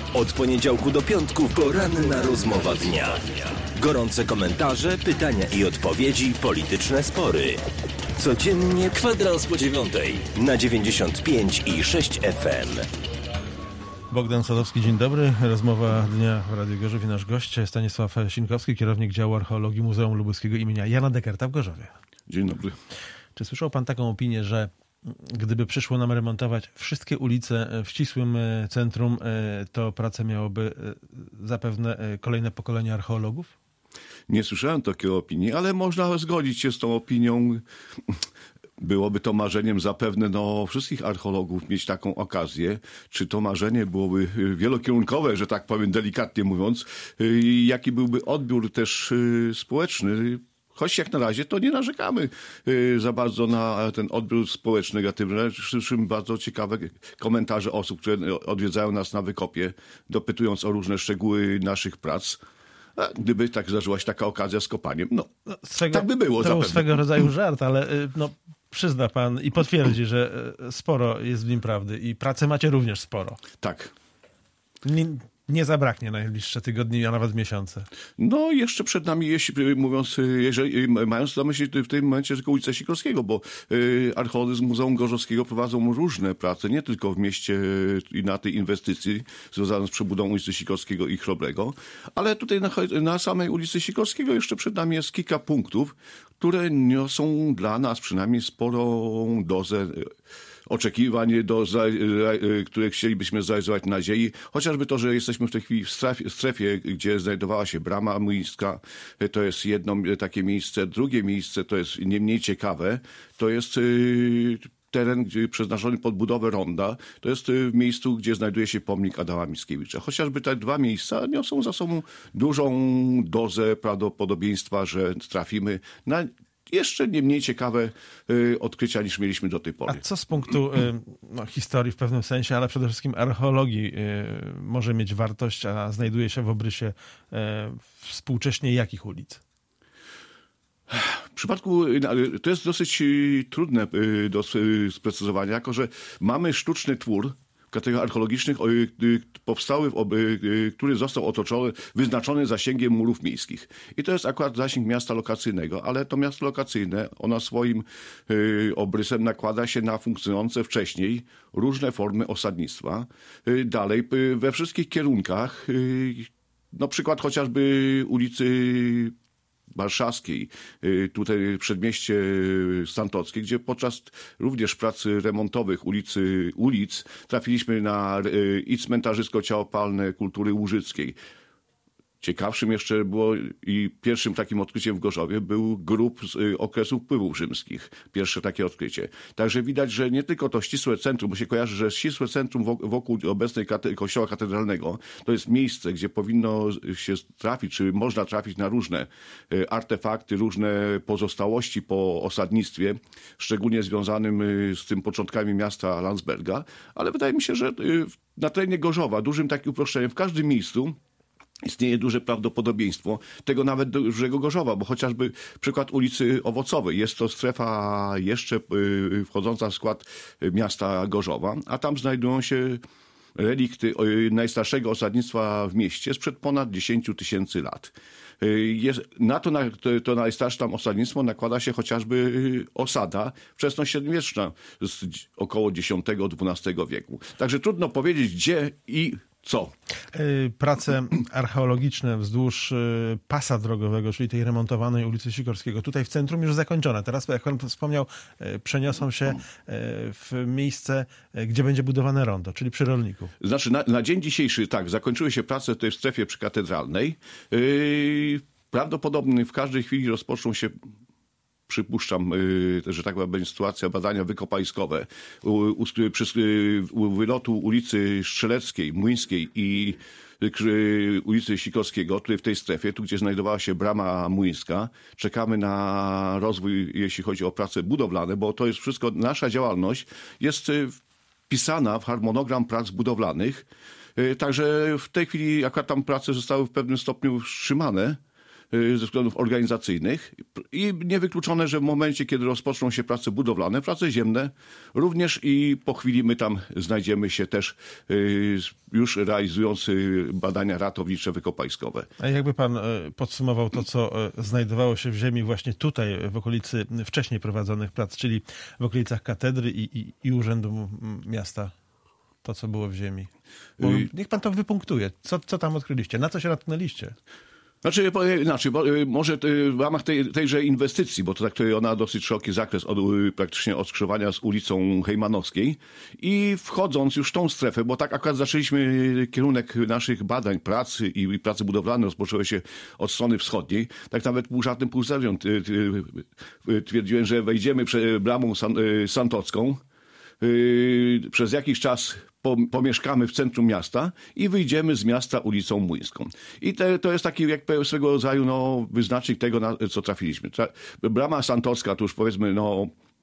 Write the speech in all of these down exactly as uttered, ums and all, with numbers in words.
Od poniedziałku do piątku poranna rozmowa dnia. Gorące komentarze, pytania i odpowiedzi, polityczne spory. Codziennie kwadrans po dziewiątej na dziewięćdziesiąt pięć i sześć F M. Bogdan Sadowski, dzień dobry. Rozmowa dnia w Radiu Gorzów i nasz gość Stanisław Sinkowski, kierownik działu archeologii Muzeum Lubelskiego imienia Jana Dekerta w Gorzowie. Dzień dobry. Czy słyszał pan taką opinię, że gdyby przyszło nam remontować wszystkie ulice w ścisłym centrum, to pracę miałoby zapewne kolejne pokolenie archeologów? Nie słyszałem takiej opinii, ale można zgodzić się z tą opinią. Byłoby to marzeniem zapewne no, wszystkich archeologów mieć taką okazję. Czy to marzenie byłoby wielokierunkowe, że tak powiem delikatnie mówiąc, jaki byłby odbiór też społeczny? Choć jak na razie to nie narzekamy za bardzo na ten odbiór społeczny negatywny. Słyszymy bardzo ciekawe komentarze osób, które odwiedzają nas na wykopie, dopytując o różne szczegóły naszych prac. A gdyby tak zdarzyła się taka okazja z kopaniem, no, swego, tak by było. To był swego rodzaju żart, ale no, przyzna pan i potwierdzi, że sporo jest w nim prawdy i pracy macie również sporo. Tak. Nie, nie zabraknie najbliższe tygodnie, a nawet miesiące. No jeszcze przed nami, jeśli mówiąc, jeżeli, mając na myśli w tym momencie tylko ulicę Sikorskiego, bo y, archeolodzy z Muzeum Gorzowskiego prowadzą różne prace, nie tylko w mieście i na tej inwestycji związanej z przebudową ulicy Sikorskiego i Chrobrego, ale tutaj na, na samej ulicy Sikorskiego jeszcze przed nami jest kilka punktów, które niosą dla nas przynajmniej sporą dozę oczekiwań, do, które chcielibyśmy zrealizować nadziei. Chociażby to, że jesteśmy w tej chwili w strefie, strefie, gdzie znajdowała się brama młyńska. To jest jedno takie miejsce. Drugie miejsce to jest nie mniej ciekawe. To jest teren gdzie, przeznaczony pod budowę ronda. To jest w miejscu, gdzie znajduje się pomnik Adama Mickiewicza. Chociażby te dwa miejsca niosą za sobą dużą dozę prawdopodobieństwa, że trafimy na jeszcze nie mniej ciekawe y, odkrycia niż mieliśmy do tej pory. A co z punktu y, no, historii w pewnym sensie, ale przede wszystkim archeologii y, może mieć wartość, a znajduje się w obrysie y, współcześnie jakich ulic? W przypadku, to jest dosyć trudne do sprecyzowania, jako że mamy sztuczny twór w kategoriach archeologicznych powstały, który został otoczony, wyznaczony zasięgiem murów miejskich. I to jest akurat zasięg miasta lokacyjnego, ale to miasto lokacyjne, ono swoim obrysem nakłada się na funkcjonujące wcześniej różne formy osadnictwa. Dalej, we wszystkich kierunkach, no przykład chociażby ulicy Warszawskiej, tutaj przedmieście Santockie, gdzie podczas również prac remontowych ulicy, ulic trafiliśmy na i cmentarzysko ciałopalne kultury łużyckiej. Ciekawszym jeszcze było i pierwszym takim odkryciem w Gorzowie był grób z okresu wpływów rzymskich. Pierwsze takie odkrycie. Także widać, że nie tylko to ścisłe centrum, bo się kojarzy, że ścisłe centrum wokół obecnej kate- kościoła katedralnego to jest miejsce, gdzie powinno się trafić, czy można trafić na różne artefakty, różne pozostałości po osadnictwie, szczególnie związanym z tym początkami miasta Landsberga. Ale wydaje mi się, że na terenie Gorzowa, dużym takim uproszczeniem, w każdym miejscu istnieje duże prawdopodobieństwo tego nawet dużego Gorzowa, bo chociażby przykład ulicy Owocowej. Jest to strefa jeszcze wchodząca w skład miasta Gorzowa, a tam znajdują się relikty najstarszego osadnictwa w mieście sprzed ponad dziesięć tysięcy lat. Jest, na to, na to najstarsze tam osadnictwo nakłada się chociażby osada wczesnośredniowieczna z około dziesiątego do dwunastego wieku. Także trudno powiedzieć gdzie i co? Prace archeologiczne wzdłuż pasa drogowego, czyli tej remontowanej ulicy Sikorskiego, tutaj w centrum już zakończone. Teraz, jak pan wspomniał, przeniosą się w miejsce, gdzie będzie budowane rondo, czyli przy Rolniku. Znaczy na, na dzień dzisiejszy, tak, zakończyły się prace tutaj w strefie przykatedralnej. Yy, prawdopodobnie w każdej chwili rozpoczną się, przypuszczam, że tak będzie sytuacja, badania wykopaliskowe przy wylotu ulicy Strzeleckiej, Młyńskiej i ulicy Sikorskiego, tutaj w tej strefie, tu gdzie znajdowała się brama młyńska. Czekamy na rozwój, jeśli chodzi o prace budowlane, bo to jest wszystko, nasza działalność jest wpisana w harmonogram prac budowlanych. Także w tej chwili akurat tam prace zostały w pewnym stopniu wstrzymane ze względów organizacyjnych i niewykluczone, że w momencie, kiedy rozpoczną się prace budowlane, prace ziemne, również i po chwili my tam znajdziemy się też już realizując badania ratownicze wykopaliskowe. A jakby pan podsumował to, co znajdowało się w ziemi właśnie tutaj, w okolicy wcześniej prowadzonych prac, czyli w okolicach katedry i, i, i Urzędu Miasta? To, co było w ziemi. Bo niech pan to wypunktuje. Co, co tam odkryliście? Na co się natknęliście? Znaczy, znaczy bo, może w ramach tej, tejże inwestycji, bo to tak to ona dosyć szeroki zakres od, praktycznie od skrzyżowania z ulicą Hejmanowskiej i wchodząc już w tą strefę, bo tak akurat zaczęliśmy kierunek naszych badań, pracy i, i pracy budowlanej rozpoczęły się od strony wschodniej. Tak nawet pół żartem, pół serio twierdziłem, że wejdziemy przed bramą san, santocką, yy, przez jakiś czas pomieszkamy w centrum miasta i wyjdziemy z miasta ulicą Młyńską. I te, to jest taki jak swego rodzaju no, wyznacznik tego, na co trafiliśmy. Brama Santocka, to już powiedzmy, no,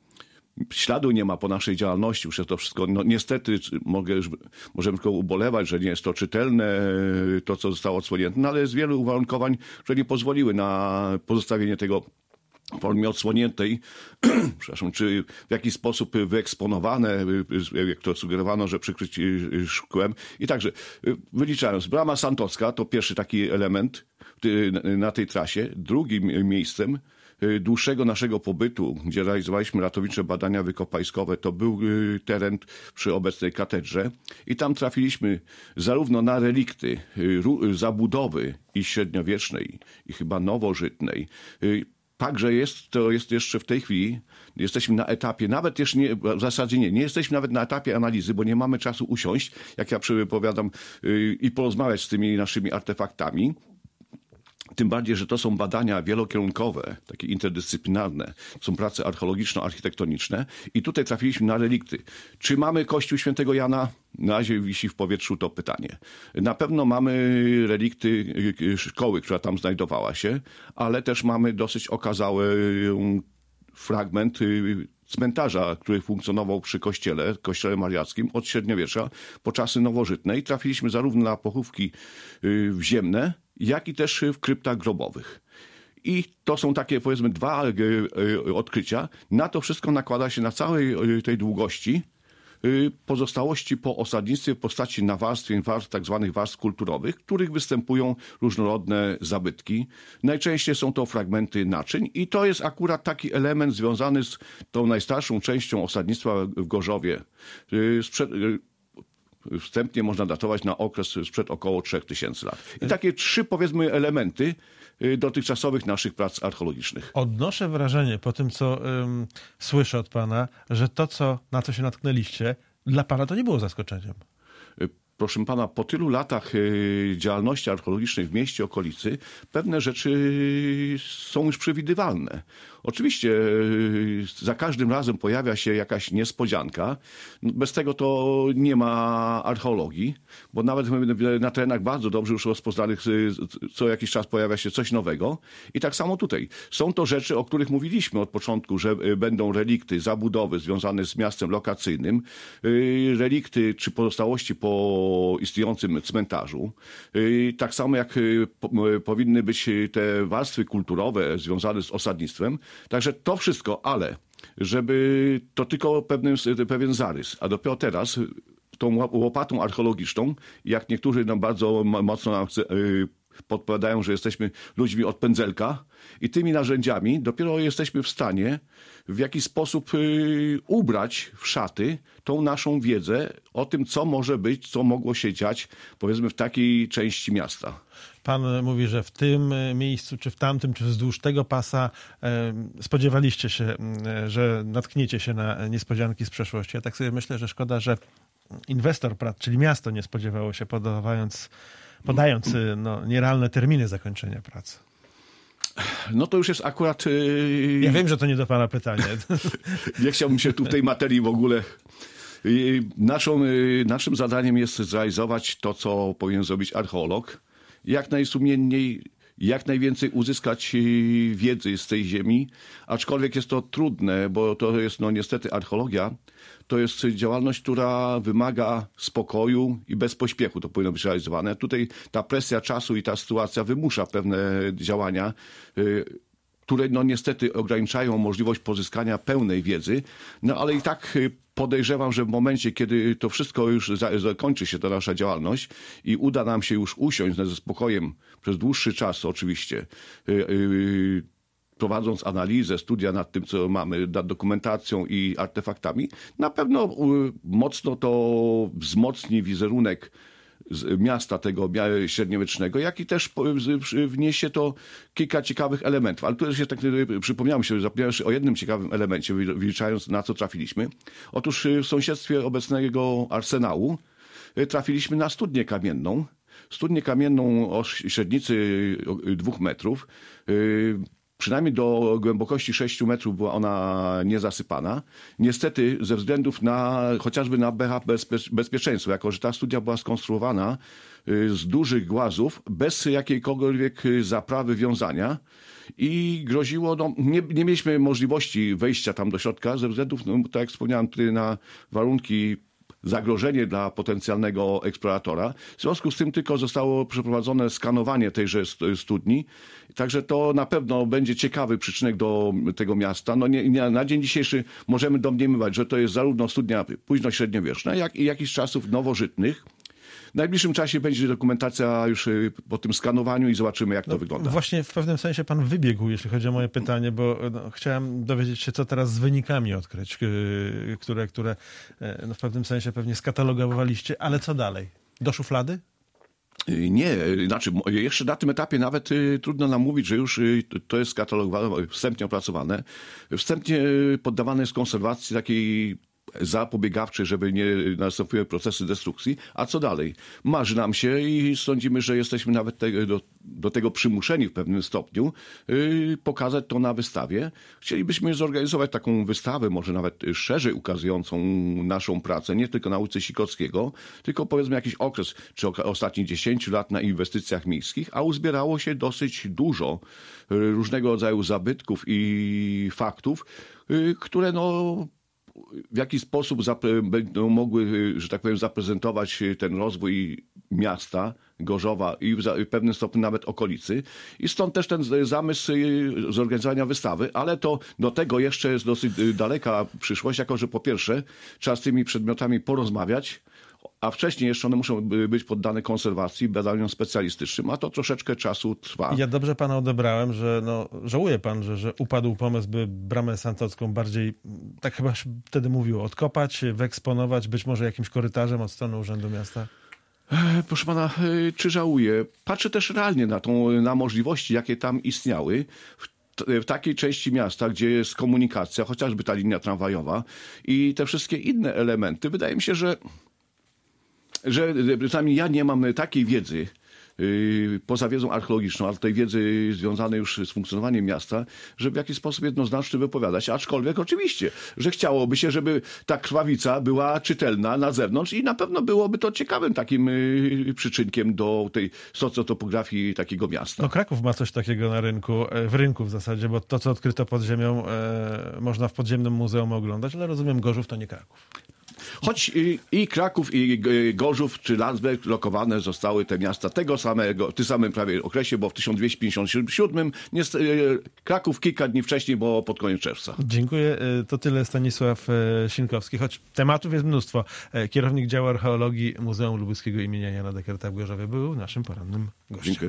śladu nie ma po naszej działalności, już jest to wszystko, no niestety mogę już, możemy tylko ubolewać, że nie jest to czytelne, to co zostało odsłonięte, no ale jest wiele uwarunkowań, które nie pozwoliły na pozostawienie tego w formie odsłoniętej, przepraszam, czy w jakiś sposób wyeksponowane, jak to sugerowano, że przykryć szkłem. I także wyliczając, brama Santocka to pierwszy taki element na tej trasie. Drugim miejscem dłuższego naszego pobytu, gdzie realizowaliśmy ratownicze badania wykopaliskowe, to był teren przy obecnej katedrze i tam trafiliśmy zarówno na relikty zabudowy i średniowiecznej, i chyba nowożytnej. Także jest, to jest jeszcze w tej chwili, jesteśmy na etapie, nawet jeszcze nie, w zasadzie nie, nie jesteśmy nawet na etapie analizy, bo nie mamy czasu usiąść, jak ja przepowiadam, yy, i porozmawiać z tymi naszymi artefaktami. Tym bardziej, że to są badania wielokierunkowe, takie interdyscyplinarne, są prace archeologiczno-architektoniczne i tutaj trafiliśmy na relikty. Czy mamy Kościół Świętego Jana? Na razie wisi w powietrzu to pytanie. Na pewno mamy relikty szkoły, która tam znajdowała się, ale też mamy dosyć okazały fragment cmentarza, który funkcjonował przy kościele, kościele mariackim od średniowiecza po czasy nowożytne i trafiliśmy zarówno na pochówki wziemne, jak i też w kryptach grobowych. I to są takie, powiedzmy, dwa odkrycia. Na to wszystko nakłada się na całej tej długości pozostałości po osadnictwie w postaci nawarstwień, warstw, tak zwanych warstw kulturowych, w których występują różnorodne zabytki. Najczęściej są to fragmenty naczyń i to jest akurat taki element związany z tą najstarszą częścią osadnictwa w Gorzowie. Sprzed, wstępnie można datować na okres sprzed około trzech tysięcy lat. I takie trzy, powiedzmy, elementy dotychczasowych naszych prac archeologicznych. Odnoszę wrażenie po tym, co ym, słyszę od pana, że to, co, na co się natknęliście, dla pana to nie było zaskoczeniem. Proszę pana, po tylu latach działalności archeologicznej w mieście, okolicy, pewne rzeczy są już przewidywalne. Oczywiście za każdym razem pojawia się jakaś niespodzianka. Bez tego to nie ma archeologii, bo nawet na terenach bardzo dobrze już rozpoznanych co jakiś czas pojawia się coś nowego. I tak samo tutaj. Są to rzeczy, o których mówiliśmy od początku, że będą relikty, zabudowy związane z miastem lokacyjnym, relikty czy pozostałości po istniejącym cmentarzu. Tak samo jak powinny być te warstwy kulturowe związane z osadnictwem. Także to wszystko, ale żeby to tylko pewien, pewien zarys, a dopiero teraz tą łopatą archeologiczną, jak niektórzy nam bardzo mocno nam podpowiadają, że jesteśmy ludźmi od pędzelka i tymi narzędziami dopiero jesteśmy w stanie w jakiś sposób y, ubrać w szaty tą naszą wiedzę o tym, co może być, co mogło się dziać, powiedzmy, w takiej części miasta. Pan mówi, że w tym miejscu, czy w tamtym, czy wzdłuż tego pasa e, spodziewaliście się, e, że natkniecie się na niespodzianki z przeszłości. Ja tak sobie myślę, że szkoda, że inwestor prac, czyli miasto, nie spodziewało się, podawając, podając no, nierealne terminy zakończenia pracy. No to już jest akurat... Yy... Ja wiem, że to nie do pana pytanie. Nie chciałbym się tu w tej materii w ogóle... Naszą, naszym zadaniem jest zrealizować to, co powinien zrobić archeolog. Jak najsumienniej jak najwięcej uzyskać wiedzy z tej ziemi, aczkolwiek jest to trudne, bo to jest no niestety archeologia, to jest działalność, która wymaga spokoju i bez pośpiechu to powinno być realizowane. Tutaj ta presja czasu i ta sytuacja wymusza pewne działania, które no niestety ograniczają możliwość pozyskania pełnej wiedzy, no ale i tak podejrzewam, że w momencie, kiedy to wszystko już zakończy się, ta nasza działalność i uda nam się już usiąść ze spokojem przez dłuższy czas oczywiście, prowadząc analizę, studia nad tym, co mamy, nad dokumentacją i artefaktami, na pewno mocno to wzmocni wizerunek z miasta tego średniowiecznego, jak i też wniesie to kilka ciekawych elementów. Ale tu się tak przypomniałem się, zapomniałem o jednym ciekawym elemencie, wyliczając na co trafiliśmy. Otóż w sąsiedztwie obecnego arsenału trafiliśmy na studnię kamienną. Studnię kamienną o średnicy dwóch metrów. Przynajmniej do głębokości sześciu metrów była ona niezasypana. Niestety ze względów na, chociażby na bezpie- bezpieczeństwo, jako że ta studnia była skonstruowana z dużych głazów, bez jakiejkolwiek zaprawy wiązania i groziło, no, nie, nie mieliśmy możliwości wejścia tam do środka ze względów, no, tak jak wspomniałem, tutaj na warunki zagrożenie dla potencjalnego eksploratora. W związku z tym tylko zostało przeprowadzone skanowanie tejże studni. Także to na pewno będzie ciekawy przyczynek do tego miasta. No nie, nie, na dzień dzisiejszy możemy domniemywać, że to jest zarówno studnia późnośredniowieczna, jak i jakichś czasów nowożytnych. W najbliższym czasie będzie dokumentacja już po tym skanowaniu i zobaczymy, jak to no, wygląda. Właśnie w pewnym sensie pan wybiegł, jeśli chodzi o moje pytanie, bo no, chciałem dowiedzieć się, co teraz z wynikami odkryć, które, które no, w pewnym sensie pewnie skatalogowaliście, ale co dalej? Do szuflady? Nie, znaczy jeszcze na tym etapie nawet y, trudno nam mówić, że już y, to jest skatalogowane, wstępnie opracowane. Wstępnie poddawane jest konserwacji takiej zapobiegawczej, żeby nie nastąpiły procesy destrukcji. A co dalej? Marzy nam się i sądzimy, że jesteśmy nawet te, do, do tego przymuszeni w pewnym stopniu yy, pokazać to na wystawie. Chcielibyśmy zorganizować taką wystawę, może nawet szerzej ukazującą naszą pracę, nie tylko na ulicy Sikorskiego, tylko powiedzmy jakiś okres, czy ostatnich dziesięciu lat na inwestycjach miejskich, a uzbierało się dosyć dużo yy, różnego rodzaju zabytków i faktów, yy, które no w jaki sposób będą mogły, że tak powiem, zaprezentować ten rozwój miasta, Gorzowa i w pewnym stopniu nawet okolicy. I stąd też ten zamysł zorganizowania wystawy, ale to do tego jeszcze jest dosyć daleka przyszłość, jako że po pierwsze trzeba z tymi przedmiotami porozmawiać, a wcześniej jeszcze one muszą być poddane konserwacji, badaniom specjalistycznym, a to troszeczkę czasu trwa. Ja dobrze pana odebrałem, że no, żałuje pan, że, że upadł pomysł, by Bramę Santocką bardziej, tak chyba wtedy mówiło, odkopać, wyeksponować, być może jakimś korytarzem od strony Urzędu Miasta? Proszę pana, czy żałuję? Patrzę też realnie na, tą, na możliwości, jakie tam istniały. W takiej części miasta, gdzie jest komunikacja, chociażby ta linia tramwajowa i te wszystkie inne elementy, wydaje mi się, że że przynajmniej ja nie mam takiej wiedzy, yy, poza wiedzą archeologiczną, ale tej wiedzy związanej już z funkcjonowaniem miasta, żeby w jakiś sposób jednoznacznie wypowiadać. Aczkolwiek oczywiście, że chciałoby się, żeby ta krwawica była czytelna na zewnątrz i na pewno byłoby to ciekawym takim yy, przyczynkiem do tej socjotopografii takiego miasta. No Kraków ma coś takiego na rynku, w rynku w zasadzie, bo to, co odkryto pod ziemią, e, można w podziemnym muzeum oglądać, ale rozumiem, Gorzów to nie Kraków. Choć i, i Kraków, i Gorzów, czy Landsberg lokowane zostały te miasta tego samego, w tym samym prawie okresie, bo w tysiąc dwieście pięćdziesiątym siódmym Kraków kilka dni wcześniej, bo pod koniec czerwca. Dziękuję. To tyle Stanisław Sinkowski. Choć tematów jest mnóstwo. Kierownik działu archeologii Muzeum Lubuskiego imienia Jana Dekerta w Gorzowie był naszym porannym gościem. Dziękuję.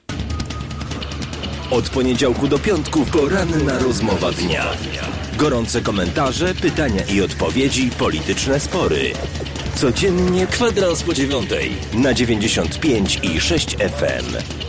Od poniedziałku do piątku poranna rozmowa dnia. Gorące komentarze, pytania i odpowiedzi, polityczne spory. Codziennie kwadrans po dziewiątej na dziewięćdziesiąt pięć i sześć F M.